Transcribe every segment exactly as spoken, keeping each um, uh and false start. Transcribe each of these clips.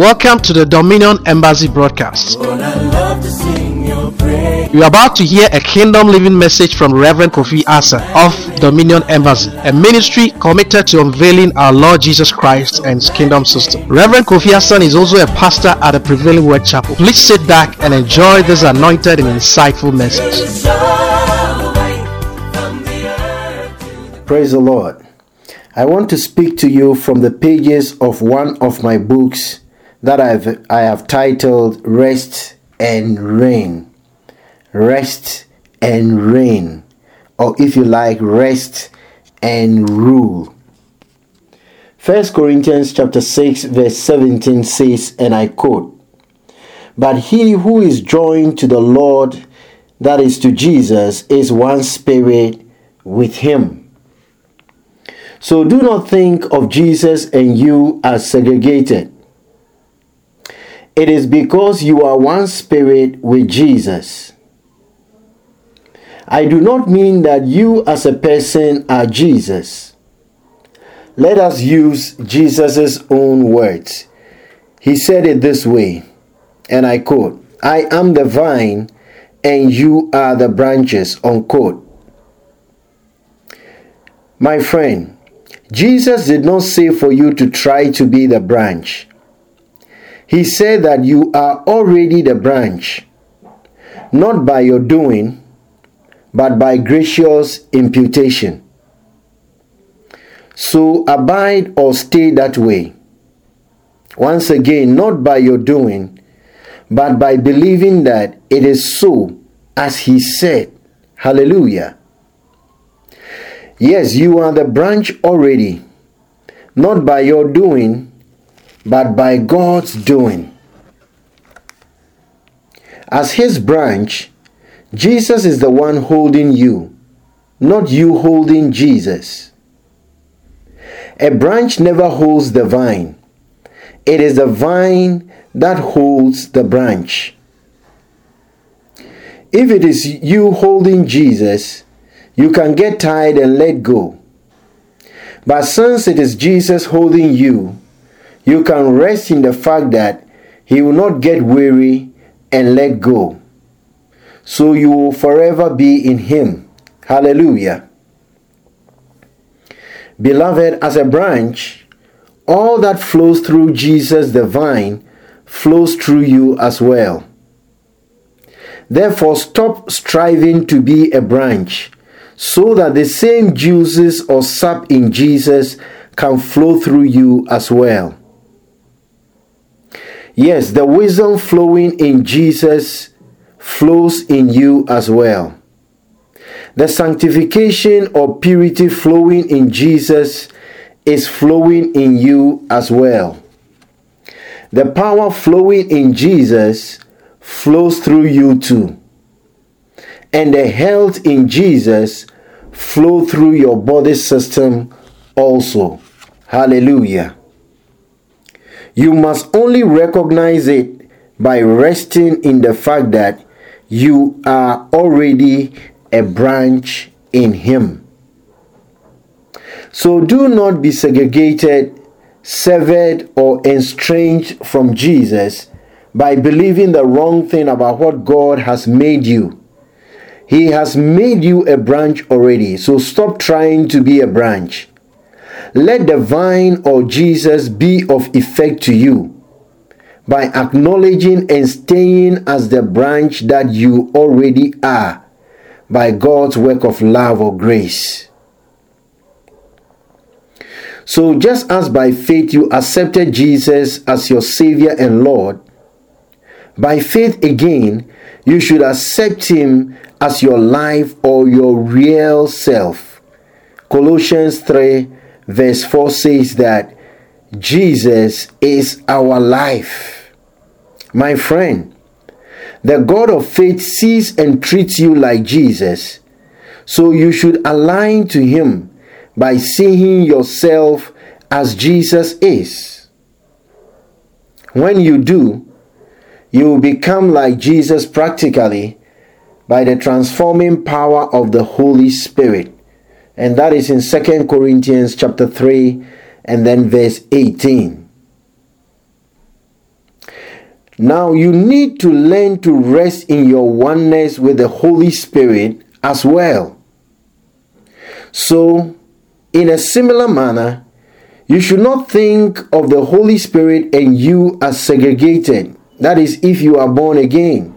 Welcome to the Dominion Embassy broadcast. You are about to hear a kingdom living message from Reverend Kofi Asa of Dominion Embassy, a ministry committed to unveiling our Lord Jesus Christ and His kingdom system. Reverend Kofi Asa is also a pastor at the Prevailing Word Chapel. Please sit back and enjoy this anointed and insightful message. Praise the Lord. I want to speak to you from the pages of one of my books that I've I have titled Rest and Reign. Rest and Reign, or if you like, Rest and Rule. First Corinthians chapter six verse seventeen says, and I quote, "But he who is joined to the Lord, that is to Jesus, is one spirit with him." So do not think of Jesus and you as segregated. It is because you are one spirit with Jesus. I do not mean that you as a person are Jesus. Let us use Jesus' own words. He said it this way, and I quote, "I am the vine and you are the branches," unquote. My friend, Jesus did not say for you to try to be the branch. He said that you are already the branch, not by your doing, but by gracious imputation. So abide or stay that way. Once again, not by your doing, but by believing that it is so as He said. Hallelujah. Yes, you are the branch already, not by your doing, but by God's doing. As His branch, Jesus is the one holding you, not you holding Jesus. A branch never holds the vine. It is the vine that holds the branch. If it is you holding Jesus, you can get tired and let go. But since it is Jesus holding you, you can rest in the fact that He will not get weary and let go. So you will forever be in Him. Hallelujah. Beloved, as a branch, all that flows through Jesus the vine flows through you as well. Therefore, stop striving to be a branch so that the same juices or sap in Jesus can flow through you as well. Yes, the wisdom flowing in Jesus flows in you as well. The sanctification or purity flowing in Jesus is flowing in you as well. The power flowing in Jesus flows through you too. And the health in Jesus flow through your body system also. Hallelujah. You must only recognize it by resting in the fact that you are already a branch in Him. So do not be segregated, severed, or estranged from Jesus by believing the wrong thing about what God has made you. He has made you a branch already, so stop trying to be a branch. Let the vine or Jesus be of effect to you by acknowledging and staying as the branch that you already are by God's work of love or grace. So just as by faith you accepted Jesus as your Savior and Lord, by faith again, you should accept Him as your life or your real self. Colossians three verse four says that Jesus is our life. My friend, the God of faith sees and treats you like Jesus, so you should align to Him by seeing yourself as Jesus is. When you do, you will become like Jesus practically by the transforming power of the Holy Spirit. And that is in Second Corinthians chapter three and then verse eighteen. Now you need to learn to rest in your oneness with the Holy Spirit as well. So, in a similar manner, you should not think of the Holy Spirit and you as segregated. That is, if you are born again.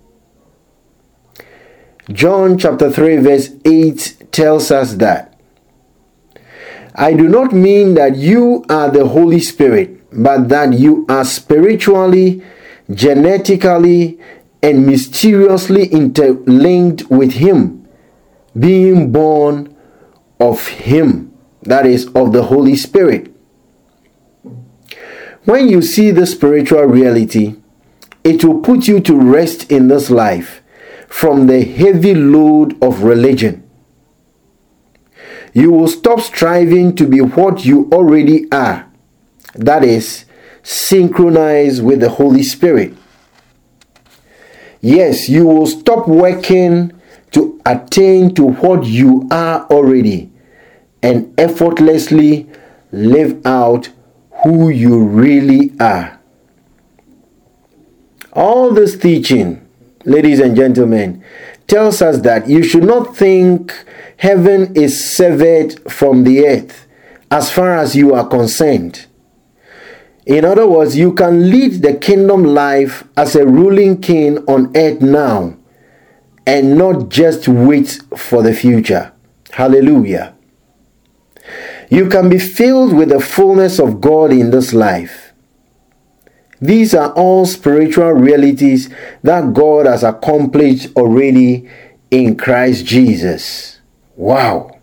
John chapter three verse eight tells us that, I do not mean that you are the Holy Spirit, but that you are spiritually, genetically, and mysteriously interlinked with Him, being born of Him, that is, of the Holy Spirit. When you see the spiritual reality, it will put you to rest in this life from the heavy load of religion. You will stop striving to be what you already are, that is, synchronized with the Holy Spirit. Yes, you will stop working to attain to what you are already and effortlessly live out who you really are. All this teaching, ladies and gentlemen, tells us that you should not think heaven is severed from the earth as far as you are concerned. In other words, you can lead the kingdom life as a ruling king on earth now and not just wait for the future. Hallelujah. You can be filled with the fullness of God in this life. These are all spiritual realities that God has accomplished already in Christ Jesus. Wow.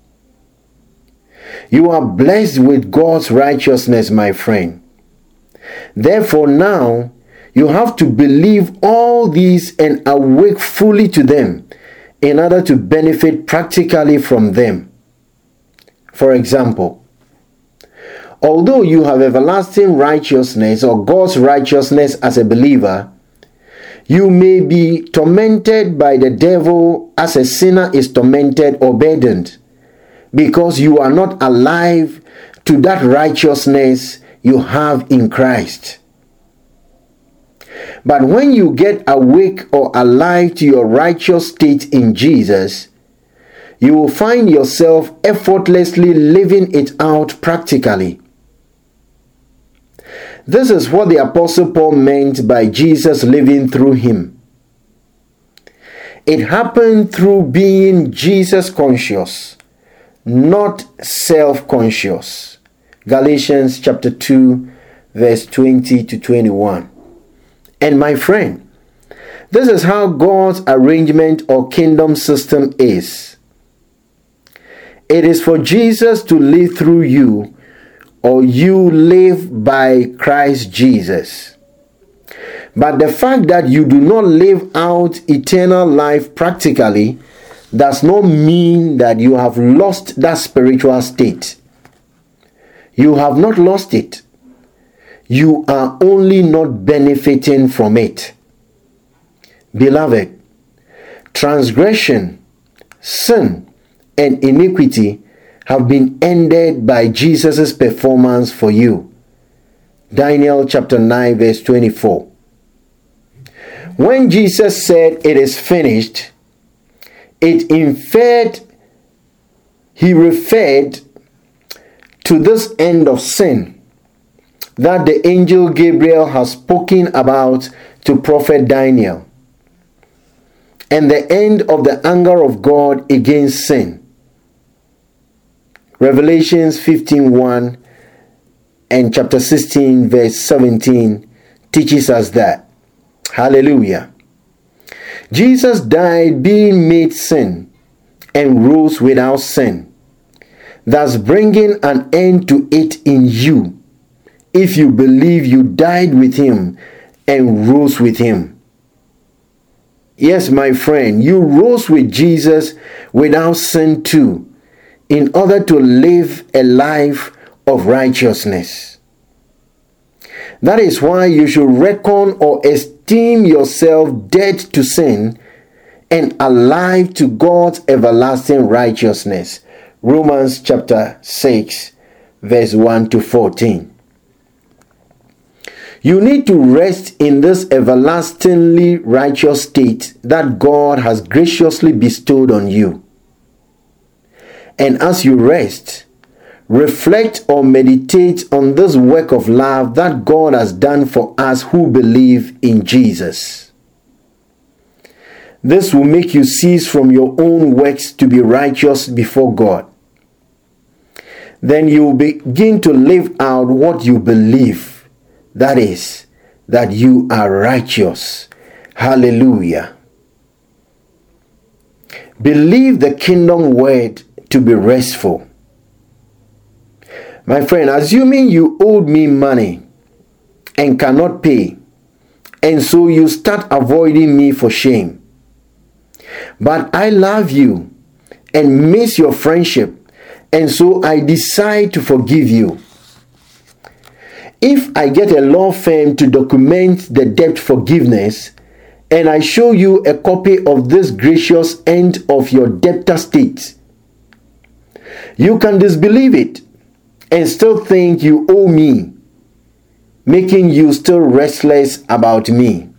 You are blessed with God's righteousness, my friend. Therefore, now you have to believe all these and awake fully to them in order to benefit practically from them. For example, although you have everlasting righteousness or God's righteousness as a believer, you may be tormented by the devil as a sinner is tormented or burdened, because you are not alive to that righteousness you have in Christ. But when you get awake or alive to your righteous state in Jesus, you will find yourself effortlessly living it out practically. This is what the Apostle Paul meant by Jesus living through him. It happened through being Jesus conscious, not self-conscious. Galatians chapter two, verse twenty to twenty-one. And my friend, this is how God's arrangement or kingdom system is. It is for Jesus to live through you, or you live by Christ Jesus. But the fact that you do not live out eternal life practically does not mean that you have lost that spiritual state. You have not lost it. You are only not benefiting from it. Beloved, transgression, sin, and iniquity have been ended by Jesus' performance for you. Daniel chapter nine verse twenty-four. When Jesus said it is finished, it inferred, he referred to this end of sin that the angel Gabriel has spoken about to prophet Daniel, and the end of the anger of God against sin. Revelations fifteen one and chapter sixteen verse seventeen teaches us that. Hallelujah. Jesus died being made sin and rose without sin, thus bringing an end to it in you, if you believe you died with him and rose with him. Yes, my friend, you rose with Jesus without sin too, in order to live a life of righteousness. That is why you should reckon or esteem yourself dead to sin and alive to God's everlasting righteousness. Romans chapter six, verse one to fourteen. You need to rest in this everlastingly righteous state that God has graciously bestowed on you. And as you rest, reflect or meditate on this work of love that God has done for us who believe in Jesus. This will make you cease from your own works to be righteous before God. Then you will begin to live out what you believe. That is, that you are righteous. Hallelujah. Believe the kingdom word to be restful. My friend, assuming you owed me money and cannot pay, and so you start avoiding me for shame. But I love you and miss your friendship, and so I decide to forgive you. If I get a law firm to document the debt forgiveness, and I show you a copy of this gracious end of your debtor state, you can disbelieve it and still think you owe me, making you still restless about me.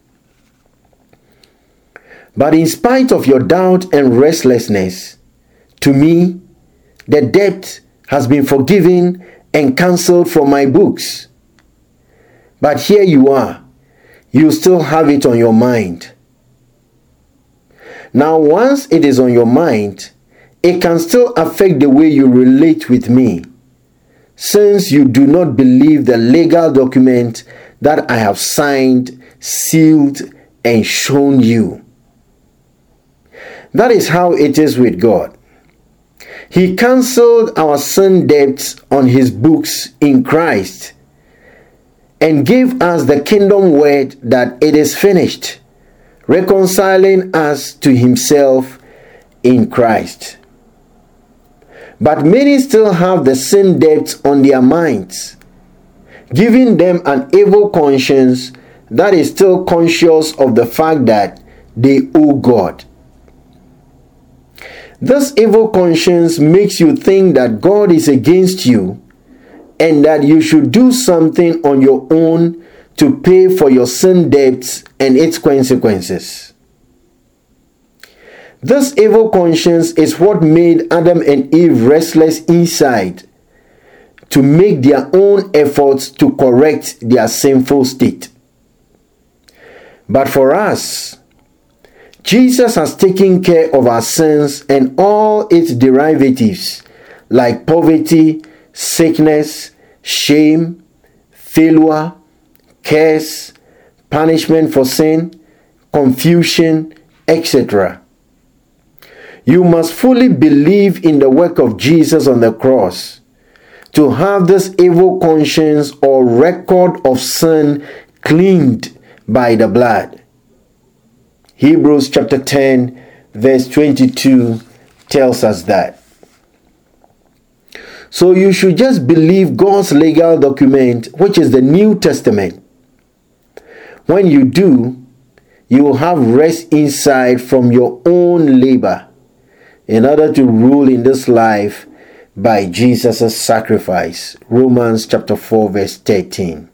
But in spite of your doubt and restlessness, to me, the debt has been forgiven and cancelled from my books. But here you are, you still have it on your mind. Now, once it is on your mind, it can still affect the way you relate with me, since you do not believe the legal document that I have signed, sealed, and shown you. That is how it is with God. He cancelled our sin debts on his books in Christ and gave us the kingdom word that it is finished, reconciling us to himself in Christ. But many still have the sin debts on their minds, giving them an evil conscience that is still conscious of the fact that they owe God. This evil conscience makes you think that God is against you and that you should do something on your own to pay for your sin debts and its consequences. This evil conscience is what made Adam and Eve restless inside to make their own efforts to correct their sinful state. But for us, Jesus has taken care of our sins and all its derivatives like poverty, sickness, shame, failure, curse, punishment for sin, confusion, et cetera. You must fully believe in the work of Jesus on the cross to have this evil conscience or record of sin cleaned by the blood. Hebrews chapter ten verse twenty-two tells us that. So you should just believe God's legal document, which is the New Testament. When you do, you will have rest inside from your own labor in order to rule in this life by Jesus' sacrifice. Romans chapter four verse thirteen.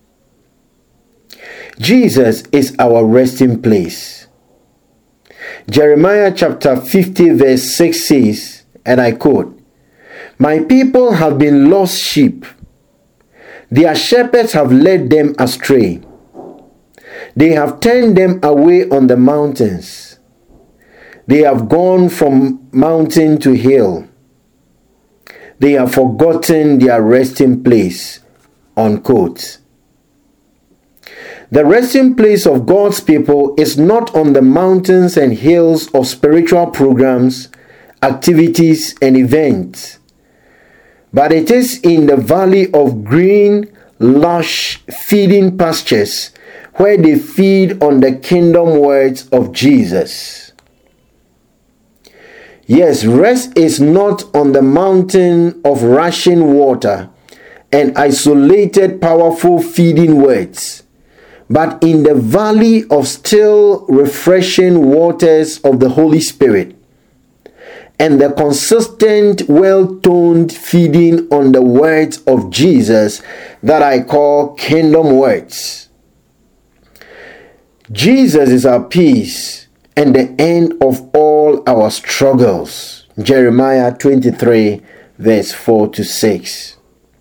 Jesus is our resting place. Jeremiah chapter fifty verse six says, and I quote, "My people have been lost sheep. Their shepherds have led them astray. They have turned them away on the mountains. They have gone from mountain to hill. They have forgotten their resting place." Unquote. The resting place of God's people is not on the mountains and hills of spiritual programs, activities, and events, but it is in the valley of green, lush, feeding pastures where they feed on the kingdom words of Jesus. Yes, rest is not on the mountain of rushing water and isolated, powerful feeding words, but in the valley of still, refreshing waters of the Holy Spirit, and the consistent, well-toned feeding on the words of Jesus that I call kingdom words. Jesus is our peace and the end of all our struggles. Jeremiah twenty-three, verse four to six.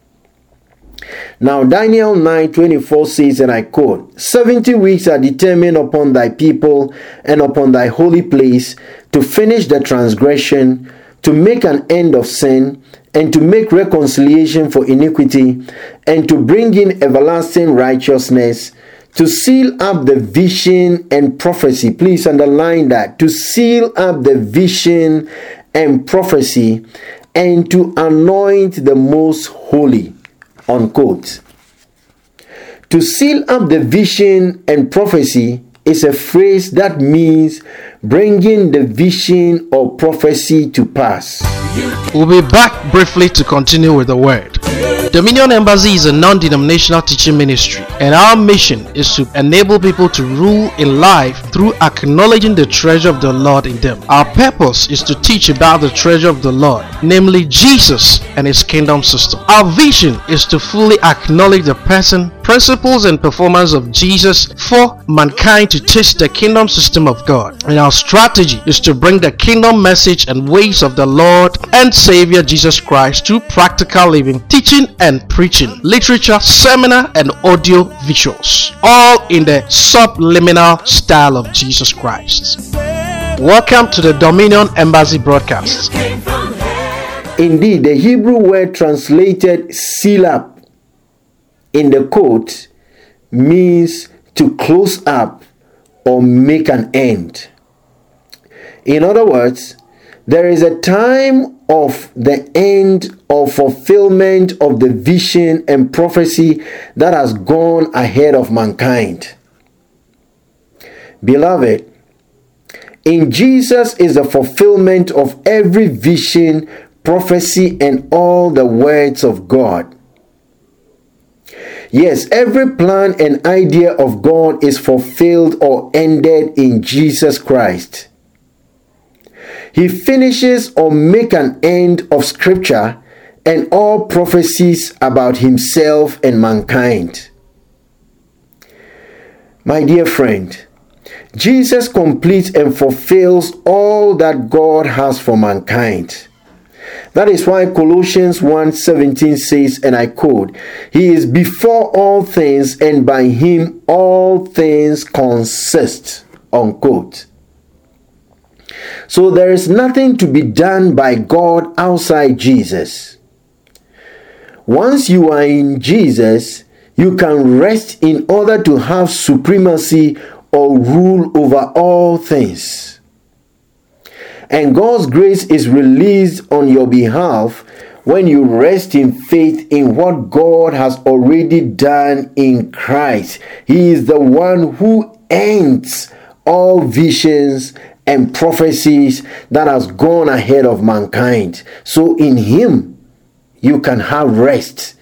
Now Daniel nine twenty-four says, and I quote, seventy weeks are determined upon thy people and upon thy holy place to finish the transgression, to make an end of sin, and to make reconciliation for iniquity, and to bring in everlasting righteousness, to seal up the vision and prophecy. Please underline that. To seal up the vision and prophecy, and to anoint the most holy. Unquote. To seal up the vision and prophecy is a phrase that means bringing the vision or prophecy to pass. We'll be back briefly to continue with the word. Dominion Embassy is a non-denominational teaching ministry, and our mission is to enable people to rule in life through acknowledging the treasure of the Lord in them. Our purpose is to teach about the treasure of the Lord, namely Jesus and his kingdom system. Our vision is to fully acknowledge the person, principles, and performance of Jesus for mankind to taste the kingdom system of God. And our strategy is to bring the kingdom message and ways of the Lord and Savior Jesus Christ to practical living, teaching and preaching, literature, seminar, and audio visuals, all in the subliminal style of Jesus Christ. Welcome to the Dominion Embassy broadcast. Indeed, the Hebrew word translated seal up in the quote means to close up or make an end. In other words, there is a time of the end or fulfillment of the vision and prophecy that has gone ahead of mankind. Beloved, in Jesus is the fulfillment of every vision, prophecy, and all the words of God. Yes, every plan and idea of God is fulfilled or ended in Jesus Christ. He finishes or makes an end of Scripture and all prophecies about himself and mankind. My dear friend, Jesus completes and fulfills all that God has for mankind. That is why Colossians one seventeen says, and I quote, He is before all things, and by him all things consist. Unquote. So there is nothing to be done by God outside Jesus. Once you are in Jesus, you can rest in order to have supremacy or rule over all things. And God's grace is released on your behalf when you rest in faith in what God has already done in Christ. He is the one who ends all visions and prophecies that has gone ahead of mankind. So in him, you can have rest.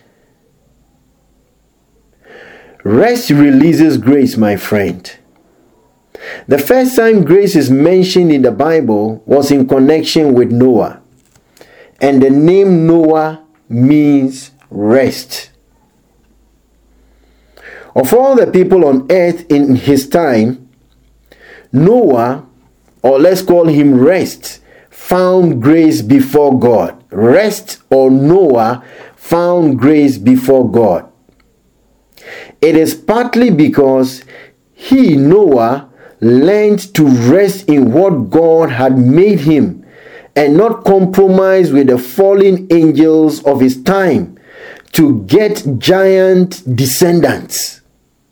Rest releases grace, my friend. The first time grace is mentioned in the Bible was in connection with Noah. And the name Noah means rest. Of all the people on earth in his time, Noah, or let's call him Rest, found grace before God. Rest or Noah found grace before God. It is partly because he, Noah, learned to rest in what God had made him and not compromise with the fallen angels of his time to get giant descendants.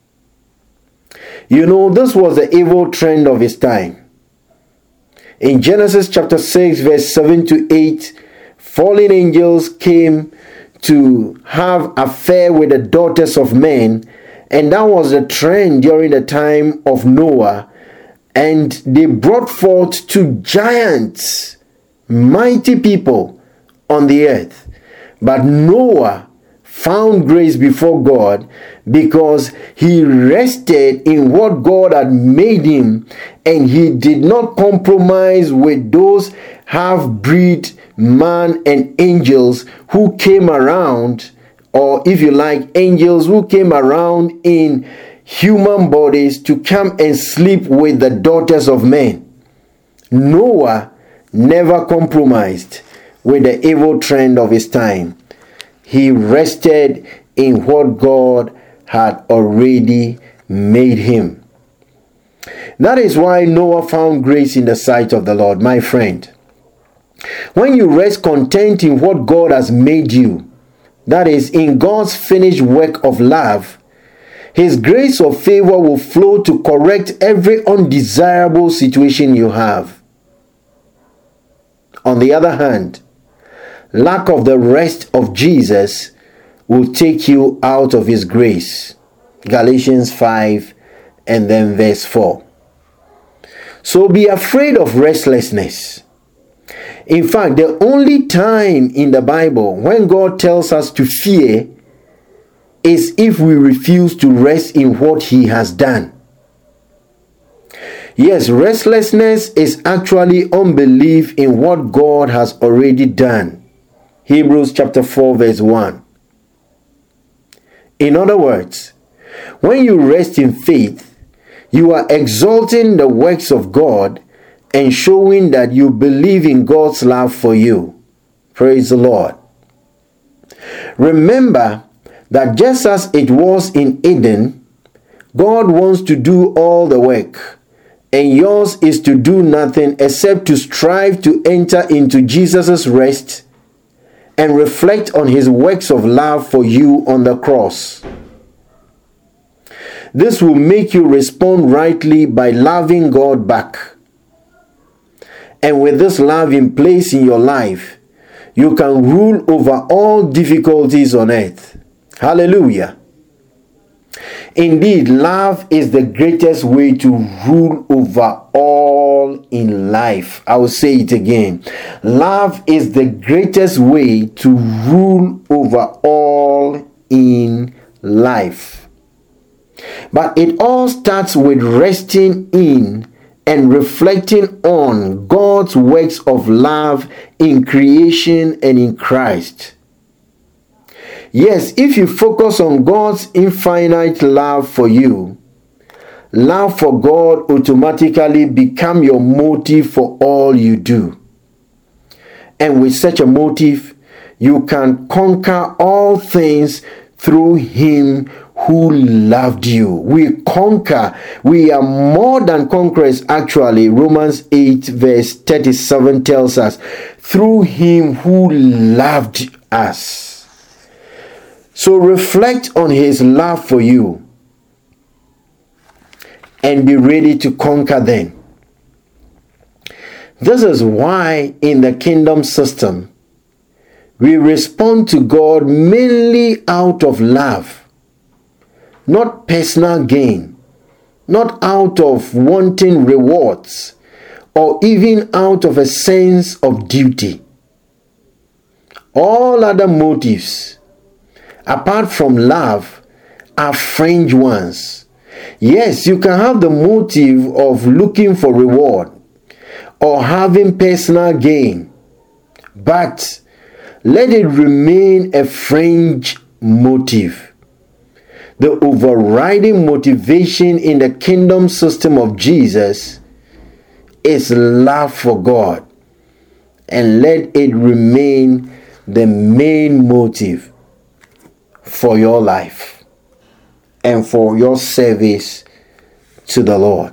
You know, this was the evil trend of his time. In Genesis chapter six, verse seven to eight, fallen angels came to have affair with the daughters of men, and that was the trend during the time of Noah. And they brought forth two giants, mighty people on the earth. But Noah found grace before God because he rested in what God had made him, and he did not compromise with those half-breed man and angels who came around, or if you like, angels who came around in human bodies to come and sleep with the daughters of men. Noah never compromised with the evil trend of his time. He rested in what God had already made him. That is why Noah found grace in the sight of the Lord, my friend. When you rest content in what God has made you, that is, in God's finished work of love, His grace or favor will flow to correct every undesirable situation you have. On the other hand, lack of the rest of Jesus will take you out of His grace. Galatians five and then verse four. So be afraid of restlessness. In fact, the only time in the Bible when God tells us to fear is if we refuse to rest in what He has done. Yes, restlessness is actually unbelief in what God has already done. Hebrews chapter four verse one. In other words, when you rest in faith, you are exalting the works of God and showing that you believe in God's love for you. Praise the Lord. Remember that just as it was in Eden, God wants to do all the work, and yours is to do nothing except to strive to enter into Jesus' rest and reflect on His works of love for you on the cross. This will make you respond rightly by loving God back. And with this love in place in your life, you can rule over all difficulties on earth. Hallelujah. Indeed, love is the greatest way to rule over all in life. I will say it again. Love is the greatest way to rule over all in life. But it all starts with resting in and reflecting on God's works of love in creation and in Christ. Yes, if you focus on God's infinite love for you, love for God automatically becomes your motive for all you do. And with such a motive, you can conquer all things through Him who loved you. We conquer. We are more than conquerors, actually. Romans eight verse thirty-seven tells us, through Him who loved us. So reflect on His love for you and be ready to conquer then. This is why in the kingdom system, we respond to God mainly out of love. Not personal gain, not out of wanting rewards, or even out of a sense of duty. All other motives, apart from love, are fringe ones. Yes, you can have the motive of looking for reward or having personal gain, but let it remain a fringe motive. The overriding motivation in the kingdom system of Jesus is love for God, and let it remain the main motive for your life and for your service to the Lord.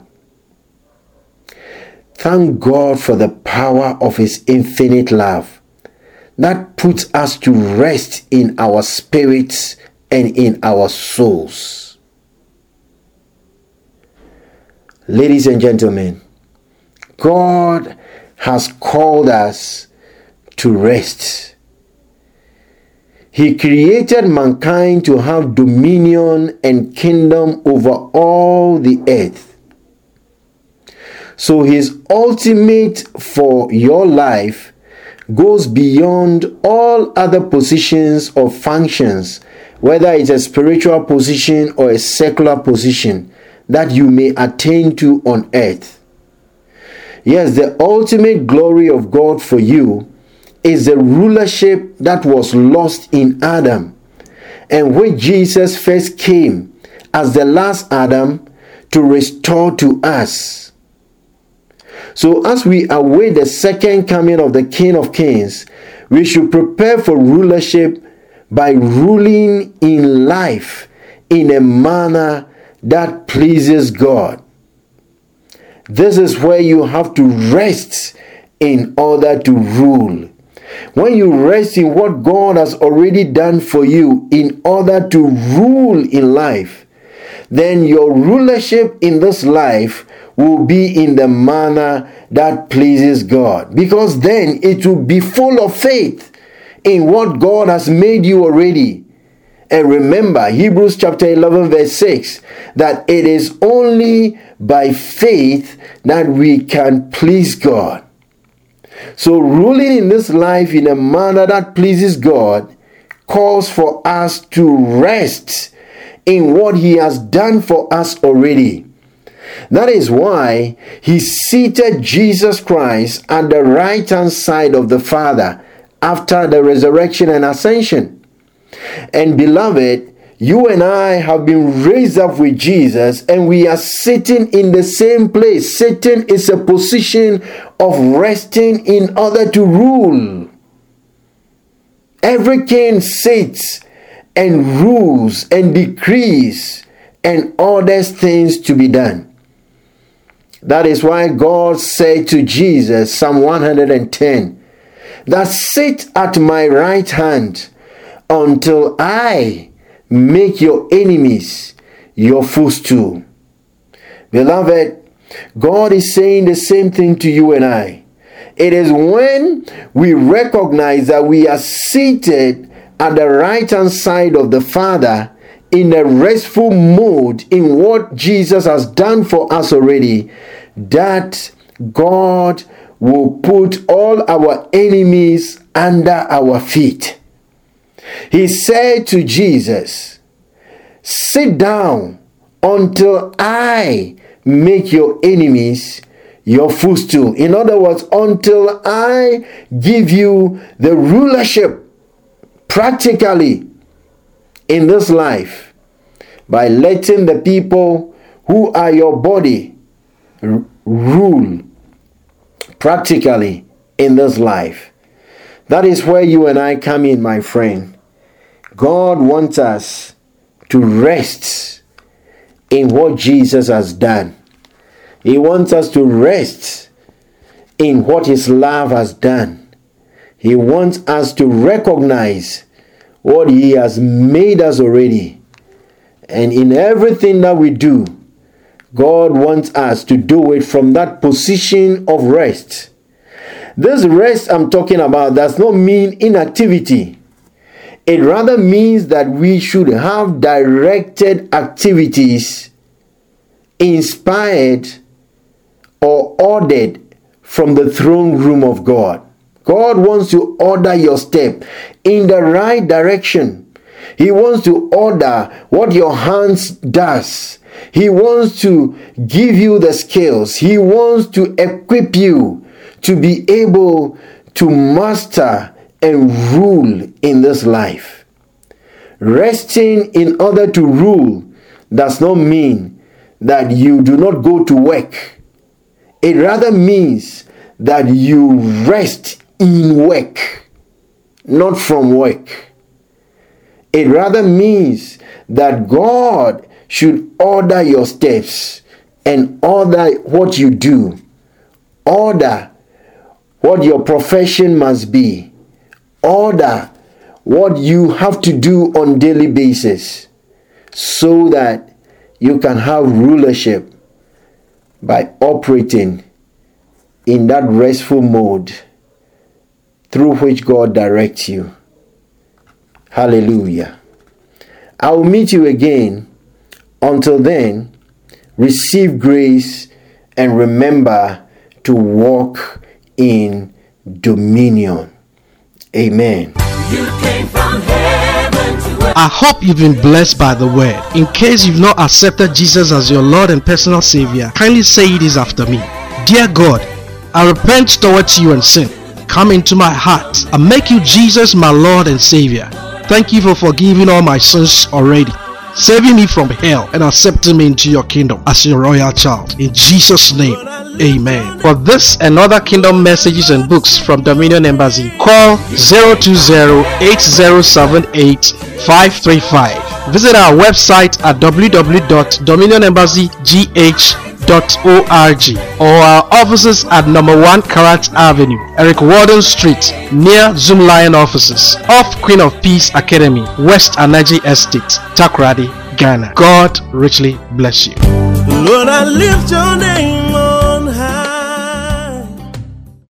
Thank God for the power of His infinite love that puts us to rest in our spirits and in our souls. Ladies and gentlemen, God has called us to rest. He created mankind to have dominion and kingdom over all the earth. So His ultimate for your life goes beyond all other positions or functions, whether it's a spiritual position or a secular position that you may attain to on earth. Yes, the ultimate glory of God for you is the rulership that was lost in Adam, and which Jesus first came as the last Adam to restore to us. So as we await the second coming of the King of Kings, we should prepare for rulership by ruling in life in a manner that pleases God. This is where you have to rest in order to rule. When you rest in what God has already done for you in order to rule in life, then your rulership in this life will be in the manner that pleases God, because then it will be full of faith in what God has made you already. And remember, Hebrews chapter eleven verse six, that it is only by faith that we can please God. So ruling in this life in a manner that pleases God calls for us to rest in what He has done for us already. That is why He seated Jesus Christ at the right hand side of the Father after the resurrection and ascension. And beloved, you and I have been raised up with Jesus, and we are sitting in the same place. Sitting is a position of resting in order to rule. Every king sits and rules and decrees and orders things to be done. That is why God said to Jesus, Psalm one hundred ten, that sit at my right hand until I make your enemies your footstool. Beloved, God is saying the same thing to you and I. It is when we recognize that we are seated at the right hand side of the Father in a restful mode in what Jesus has done for us already, that God will put all our enemies under our feet. He said to Jesus, sit down until I make your enemies your footstool. In other words, until I give you the rulership practically in this life, by letting the people who are your body r- rule practically in this life. That is where you and I come in, my friend. God wants us to rest in what Jesus has done. He wants us to rest in what His love has done. He wants us to recognize what He has made us already. And in everything that we do, God wants us to do it from that position of rest. This rest I'm talking about does not mean inactivity. It rather means that we should have directed activities inspired or ordered from the throne room of God. God wants to order your step in the right direction. He wants to order what your hands does. He wants to give you the skills. He wants to equip you to be able to master and rule in this life. Resting in order to rule does not mean that you do not go to work. It rather means that you rest in work, not from work. It rather means that God should order your steps and order what you do. Order what your profession must be. Order what you have to do on daily basis, so that you can have rulership by operating in that restful mode through which God directs you. Hallelujah. I will meet you again. Until then, receive grace and remember to walk in dominion. Amen. You came from heaven to earth. I hope you've been blessed by the word. In case you've not accepted Jesus as your Lord and personal Savior, kindly say it is after me. Dear God, I repent towards you and sin. Come into my heart and make you Jesus, my Lord and Savior. Thank you for forgiving all my sins already, saving me from hell and accepting me into your kingdom as your royal child. In Jesus' name, amen. For this and other kingdom messages and books from Dominion Embassy, call zero two zero, eight zero seven eight, five three five. Visit our website at w w w dot dominion embassy g h dot org or our offices at number one Karat Avenue, Eric Warden Street, near Zoom Lion offices, off Queen of Peace Academy, West Anaji Estate, Takoradi, Ghana. God richly bless you. Lord, I lift your name.